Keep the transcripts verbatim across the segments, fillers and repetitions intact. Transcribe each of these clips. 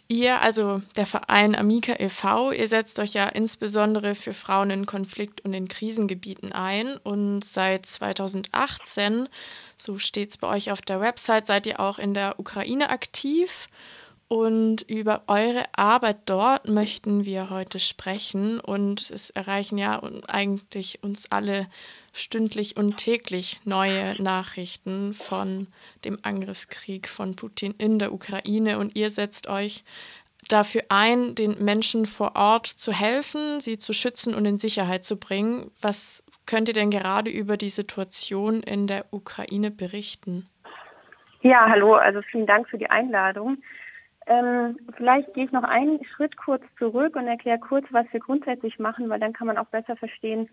Ihr, also der Verein Amica e V, ihr setzt euch ja insbesondere für Frauen in Konflikt und in Krisengebieten ein und seit zweitausendachtzehn, so steht's bei euch auf der Website, seid ihr auch in der Ukraine aktiv. Und über eure Arbeit dort möchten wir heute sprechen. Und es erreichen ja un- eigentlich uns alle stündlich und täglich neue Nachrichten von dem Angriffskrieg von Putin in der Ukraine. Und ihr setzt euch dafür ein, den Menschen vor Ort zu helfen, sie zu schützen und in Sicherheit zu bringen. Was könnt ihr denn gerade über die Situation in der Ukraine berichten? Ja, hallo, also vielen Dank für die Einladung. Ähm, vielleicht gehe ich noch einen Schritt kurz zurück und erkläre kurz, was wir grundsätzlich machen, weil dann kann man auch besser verstehen,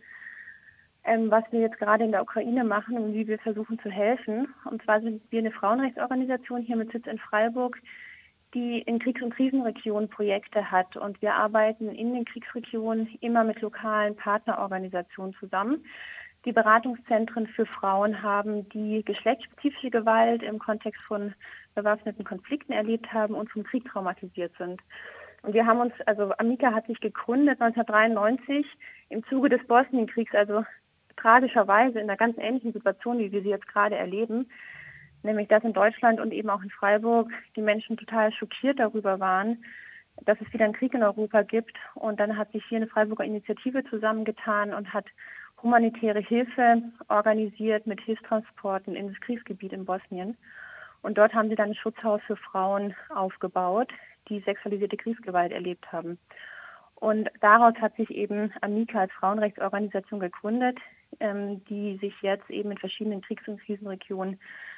ähm, was wir jetzt gerade in der Ukraine machen und wie wir versuchen zu helfen. Und zwar sind wir eine Frauenrechtsorganisation hier mit Sitz in Freiburg, die in Kriegs- und Krisenregionen Projekte hat. Und wir arbeiten in den Kriegsregionen immer mit lokalen Partnerorganisationen zusammen, die Beratungszentren für Frauen haben, die geschlechtsspezifische Gewalt im Kontext von bewaffneten Konflikten erlebt haben und vom Krieg traumatisiert sind. Und wir haben uns, also Amica hat sich gegründet neunzehnhundertdreiundneunzig im Zuge des Bosnienkriegs, also tragischerweise in einer ganz ähnlichen Situation, wie wir sie jetzt gerade erleben, nämlich dass in Deutschland und eben auch in Freiburg die Menschen total schockiert darüber waren, dass es wieder einen Krieg in Europa gibt. Und dann hat sich hier eine Freiburger Initiative zusammengetan und hat humanitäre Hilfe organisiert mit Hilfstransporten in das Kriegsgebiet in Bosnien. Und dort haben sie dann ein Schutzhaus für Frauen aufgebaut, die sexualisierte Kriegsgewalt erlebt haben. Und daraus hat sich eben Amica als Frauenrechtsorganisation gegründet, ähm, die sich jetzt eben in verschiedenen Kriegs- und Krisenregionen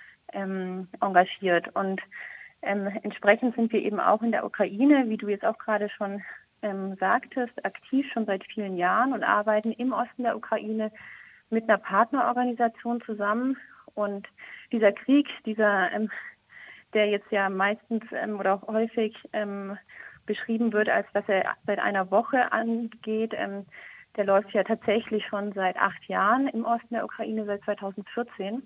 ähm, engagiert. Und ähm, entsprechend sind wir eben auch in der Ukraine, wie du jetzt auch gerade schon ähm, sagtest, aktiv schon seit vielen Jahren und arbeiten im Osten der Ukraine mit einer Partnerorganisation zusammen. Und dieser Krieg, dieser, ähm, der jetzt ja meistens ähm, oder auch häufig ähm, beschrieben wird, als dass er seit einer Woche angeht, ähm, der läuft ja tatsächlich schon seit acht Jahren im Osten der Ukraine, seit zweitausendvierzehn.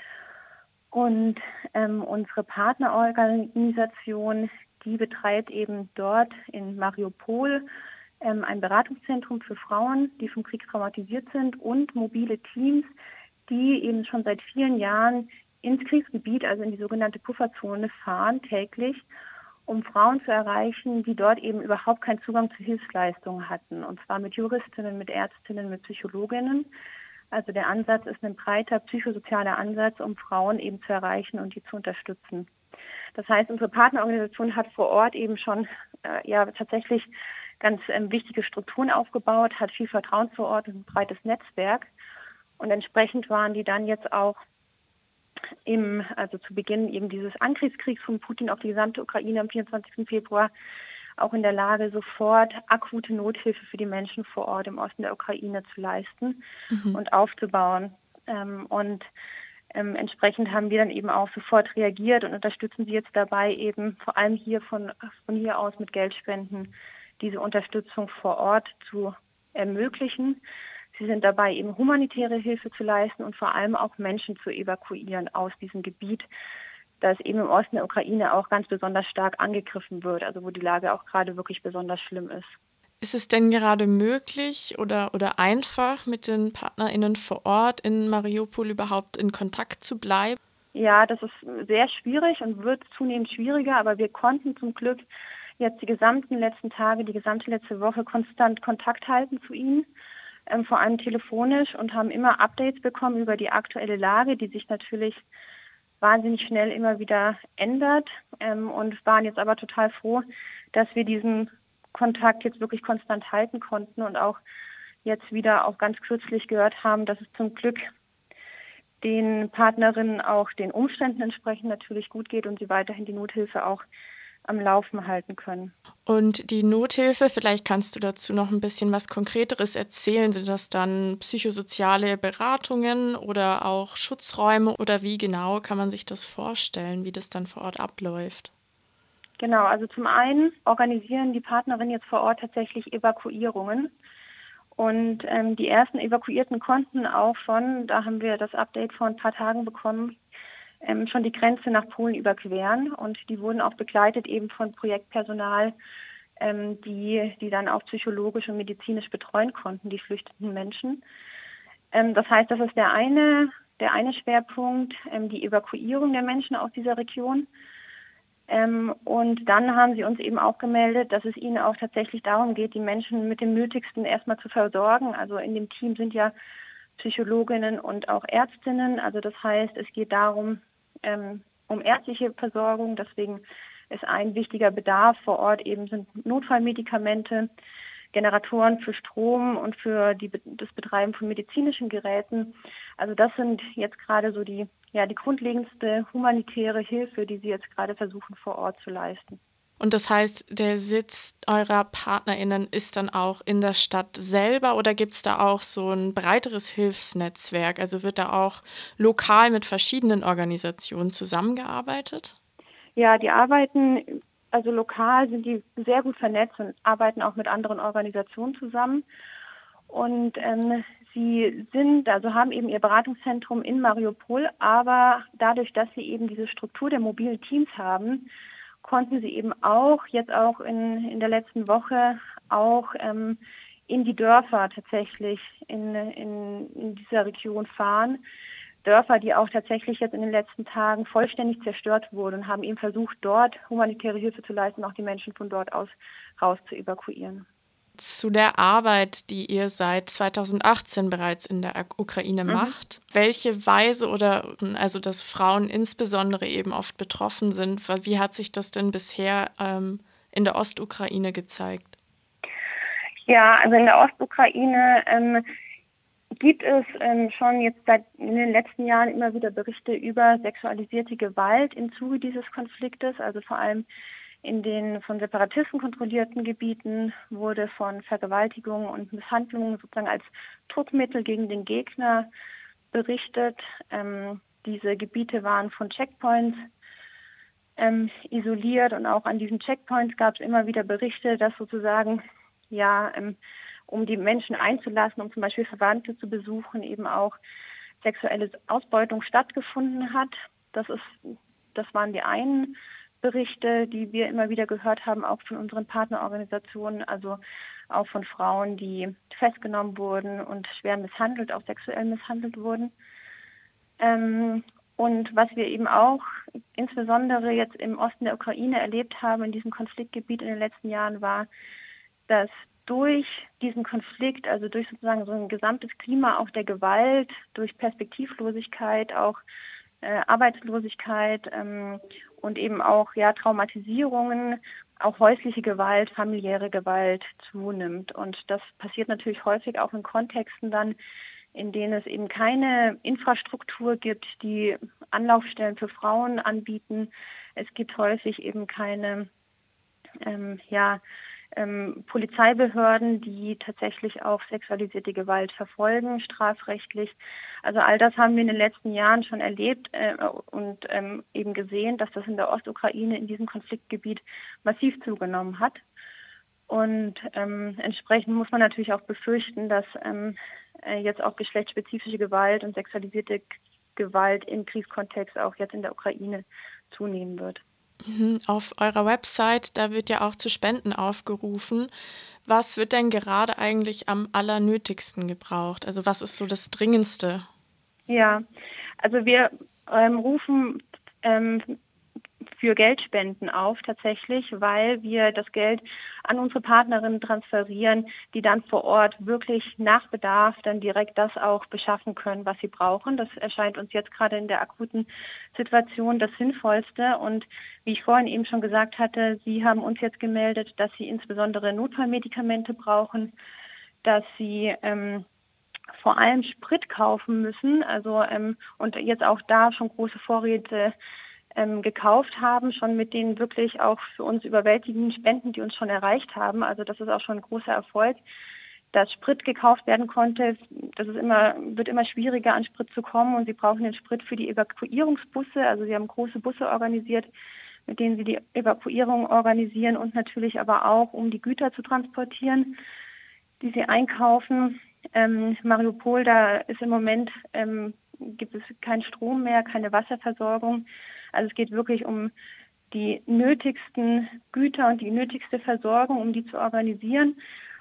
Und ähm, unsere Partnerorganisation, die betreibt eben dort in Mariupol ähm, ein Beratungszentrum für Frauen, die vom Krieg traumatisiert sind und mobile Teams, die eben schon seit vielen Jahren ins Kriegsgebiet, also in die sogenannte Pufferzone, fahren täglich, um Frauen zu erreichen, die dort eben überhaupt keinen Zugang zu Hilfsleistungen hatten. Und zwar mit Juristinnen, mit Ärztinnen, mit Psychologinnen. Also der Ansatz ist ein breiter psychosozialer Ansatz, um Frauen eben zu erreichen und die zu unterstützen. Das heißt, unsere Partnerorganisation hat vor Ort eben schon äh, ja tatsächlich ganz ähm, wichtige Strukturen aufgebaut, hat viel Vertrauen vor Ort und ein breites Netzwerk. Und entsprechend waren die dann jetzt auch im, also zu Beginn eben dieses Angriffskriegs von Putin auf die gesamte Ukraine am vierundzwanzigsten Februar auch in der Lage, sofort akute Nothilfe für die Menschen vor Ort im Osten der Ukraine zu leisten Mhm. und aufzubauen. Ähm, und ähm, entsprechend haben wir dann eben auch sofort reagiert und unterstützen sie jetzt dabei, eben vor allem hier von, von hier aus mit Geldspenden diese Unterstützung vor Ort zu ermöglichen. Sie sind dabei, eben humanitäre Hilfe zu leisten und vor allem auch Menschen zu evakuieren aus diesem Gebiet, das eben im Osten der Ukraine auch ganz besonders stark angegriffen wird, also wo die Lage auch gerade wirklich besonders schlimm ist. Ist es denn gerade möglich oder, oder einfach, mit den PartnerInnen vor Ort in Mariupol überhaupt in Kontakt zu bleiben? Ja, das ist sehr schwierig und wird zunehmend schwieriger, aber wir konnten zum Glück jetzt die gesamten letzten Tage, die gesamte letzte Woche konstant Kontakt halten zu ihnen, ähm, vor allem telefonisch, und haben immer Updates bekommen über die aktuelle Lage, die sich natürlich wahnsinnig schnell immer wieder ändert, ähm, und waren jetzt aber total froh, dass wir diesen Kontakt jetzt wirklich konstant halten konnten und auch jetzt wieder auch ganz kürzlich gehört haben, dass es zum Glück den Partnerinnen auch den Umständen entsprechend natürlich gut geht und sie weiterhin die Nothilfe auch am Laufen halten können. Und die Nothilfe, vielleicht kannst du dazu noch ein bisschen was Konkreteres erzählen. Sind das dann psychosoziale Beratungen oder auch Schutzräume oder wie genau kann man sich das vorstellen, wie das dann vor Ort abläuft? Genau, also zum einen organisieren die Partnerinnen jetzt vor Ort tatsächlich Evakuierungen. Und ähm, die ersten Evakuierten konnten auch schon, da haben wir das Update vor ein paar Tagen bekommen, ähm, schon die Grenze nach Polen überqueren. Und die wurden auch begleitet eben von Projektpersonal, ähm, die, die dann auch psychologisch und medizinisch betreuen konnten, die flüchtenden Menschen. Ähm, das heißt, das ist der eine, der eine Schwerpunkt, ähm, die Evakuierung der Menschen aus dieser Region. Ähm, und dann haben sie uns eben auch gemeldet, dass es ihnen auch tatsächlich darum geht, die Menschen mit dem Nötigsten erstmal zu versorgen. Also in dem Team sind ja Psychologinnen und auch Ärztinnen. Also das heißt, es geht darum, ähm, um ärztliche Versorgung. Deswegen ist ein wichtiger Bedarf vor Ort eben sind Notfallmedikamente, Generatoren für Strom und für die, das Betreiben von medizinischen Geräten. Also das sind jetzt gerade so die, ja, die grundlegendste humanitäre Hilfe, die Sie jetzt gerade versuchen vor Ort zu leisten. Und das heißt, der Sitz eurer PartnerInnen ist dann auch in der Stadt selber oder gibt es da auch so ein breiteres Hilfsnetzwerk? Also wird da auch lokal mit verschiedenen Organisationen zusammengearbeitet? Ja, die arbeiten, also lokal sind die sehr gut vernetzt und arbeiten auch mit anderen Organisationen zusammen. Und ähm, sie sind, also haben eben ihr Beratungszentrum in Mariupol, aber dadurch, dass sie eben diese Struktur der mobilen Teams haben, konnten sie eben auch jetzt auch in, in der letzten Woche auch ähm, in die Dörfer tatsächlich in, in, in dieser Region fahren. Dörfer, die auch tatsächlich jetzt in den letzten Tagen vollständig zerstört wurden und haben eben versucht, dort humanitäre Hilfe zu leisten, auch die Menschen von dort aus raus zu evakuieren. Zu der Arbeit, die ihr seit zweitausendachtzehn bereits in der Ukraine Mhm. macht, welche Weise oder also dass Frauen insbesondere eben oft betroffen sind, wie hat sich das denn bisher ähm, in der Ostukraine gezeigt? Ja, also in der Ostukraine ähm, gibt es ähm, schon jetzt seit in den letzten Jahren immer wieder Berichte über sexualisierte Gewalt im Zuge dieses Konfliktes, also vor allem in den von Separatisten kontrollierten Gebieten wurde von Vergewaltigungen und Misshandlungen sozusagen als Druckmittel gegen den Gegner berichtet. Ähm, diese Gebiete waren von Checkpoints ähm, isoliert und auch an diesen Checkpoints gab es immer wieder Berichte, dass sozusagen ja ähm, um die Menschen einzulassen, um zum Beispiel Verwandte zu besuchen, eben auch sexuelle Ausbeutung stattgefunden hat. Das ist, das waren die einen Berichte, die wir immer wieder gehört haben, auch von unseren Partnerorganisationen, also auch von Frauen, die festgenommen wurden und schwer misshandelt, auch sexuell misshandelt wurden. Ähm, und was wir eben auch insbesondere jetzt im Osten der Ukraine erlebt haben, in diesem Konfliktgebiet in den letzten Jahren, war, dass durch diesen Konflikt, also durch sozusagen so ein gesamtes Klima auch der Gewalt, durch Perspektivlosigkeit, auch äh, Arbeitslosigkeit ähm, und eben auch ja Traumatisierungen, auch häusliche Gewalt, familiäre Gewalt zunimmt. Und das passiert natürlich häufig auch in Kontexten dann, in denen es eben keine Infrastruktur gibt, die Anlaufstellen für Frauen anbieten. Es gibt häufig eben keine ähm, ja, ähm, Polizeibehörden, die tatsächlich auch sexualisierte Gewalt verfolgen, strafrechtlich. Also all das haben wir in den letzten Jahren schon erlebt äh, und ähm, eben gesehen, dass das in der Ostukraine, in diesem Konfliktgebiet massiv zugenommen hat. Und ähm, entsprechend muss man natürlich auch befürchten, dass ähm, äh, jetzt auch geschlechtsspezifische Gewalt und sexualisierte Gewalt im Kriegskontext auch jetzt in der Ukraine zunehmen wird. Auf eurer Website, da wird ja auch zu Spenden aufgerufen. Was wird denn gerade eigentlich am allernötigsten gebraucht? Also was ist so das Dringendste? Ja, also wir ähm, rufen ähm, für Geldspenden auf tatsächlich, weil wir das Geld an unsere Partnerinnen transferieren, die dann vor Ort wirklich nach Bedarf dann direkt das auch beschaffen können, was sie brauchen. Das erscheint uns jetzt gerade in der akuten Situation das Sinnvollste. Und wie ich vorhin eben schon gesagt hatte, Sie haben uns jetzt gemeldet, dass Sie insbesondere Notfallmedikamente brauchen, dass Sie ähm, vor allem Sprit kaufen müssen, also ähm, und jetzt auch da schon große Vorräte ähm, gekauft haben, schon mit den wirklich auch für uns überwältigenden Spenden, die uns schon erreicht haben. Also das ist auch schon ein großer Erfolg, dass Sprit gekauft werden konnte. Das ist immer, wird immer schwieriger, an Sprit zu kommen und sie brauchen den Sprit für die Evakuierungsbusse. Also sie haben große Busse organisiert, mit denen sie die Evakuierung organisieren und natürlich aber auch, um die Güter zu transportieren, die sie einkaufen. Ähm, Mariupol, da ist im Moment ähm, gibt es keinen Strom mehr, keine Wasserversorgung. Also es geht wirklich um die nötigsten Güter und die nötigste Versorgung, um die zu organisieren.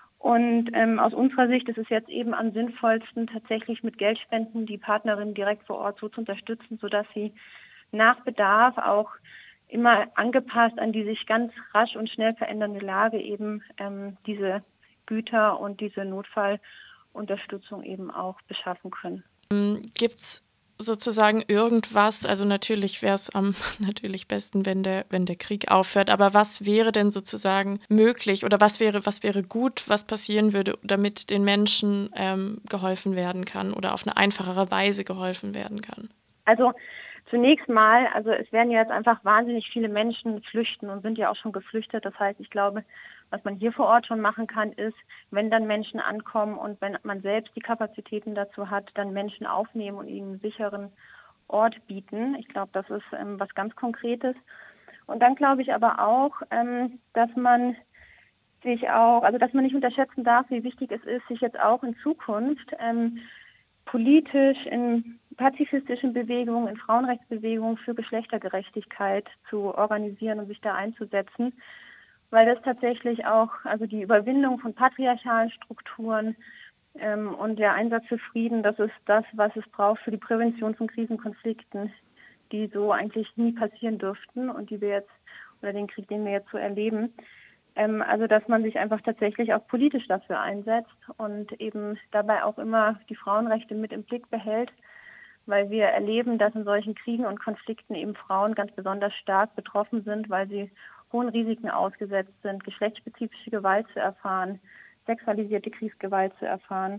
Und ähm, aus unserer Sicht ist es jetzt eben am sinnvollsten, tatsächlich mit Geldspenden die Partnerinnen direkt vor Ort so zu unterstützen, sodass sie nach Bedarf auch immer angepasst an die sich ganz rasch und schnell verändernde Lage eben ähm, diese Güter und diese Notfallunterstützung eben auch beschaffen können. Gibt es sozusagen irgendwas, also natürlich wäre es am natürlich besten, wenn der, wenn der Krieg aufhört, aber was wäre denn sozusagen möglich oder was wäre, was wäre gut, was passieren würde, damit den Menschen ähm, geholfen werden kann oder auf eine einfachere Weise geholfen werden kann? Also zunächst mal, also es werden ja jetzt einfach wahnsinnig viele Menschen flüchten und sind ja auch schon geflüchtet. Das heißt, ich glaube, was man hier vor Ort schon machen kann, ist, wenn dann Menschen ankommen und wenn man selbst die Kapazitäten dazu hat, dann Menschen aufnehmen und ihnen einen sicheren Ort bieten. Ich glaube, das ist ähm, was ganz Konkretes. Und dann glaube ich aber auch, ähm, dass man sich auch, also dass man nicht unterschätzen darf, wie wichtig es ist, sich jetzt auch in Zukunft ähm, politisch in pazifistischen Bewegungen, in Frauenrechtsbewegungen für Geschlechtergerechtigkeit zu organisieren und sich da einzusetzen, weil das tatsächlich auch, also die Überwindung von patriarchalen Strukturen ähm, und der Einsatz für Frieden, das ist das, was es braucht für die Prävention von Krisenkonflikten, die so eigentlich nie passieren dürften und die wir jetzt, oder den Krieg, den wir jetzt so erleben. Ähm, also dass man sich einfach tatsächlich auch politisch dafür einsetzt und eben dabei auch immer die Frauenrechte mit im Blick behält, weil wir erleben, dass in solchen Kriegen und Konflikten eben Frauen ganz besonders stark betroffen sind, weil sie hohen Risiken ausgesetzt sind, geschlechtsspezifische Gewalt zu erfahren, sexualisierte Kriegsgewalt zu erfahren.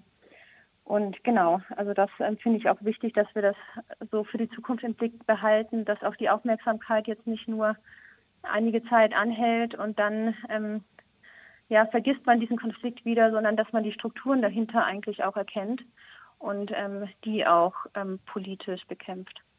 Und genau, also das ähm, finde ich auch wichtig, dass wir das so für die Zukunft im Blick behalten, dass auch die Aufmerksamkeit jetzt nicht nur einige Zeit anhält und dann ähm, ja, vergisst man diesen Konflikt wieder, sondern dass man die Strukturen dahinter eigentlich auch erkennt und ähm, die auch ähm, politisch bekämpft.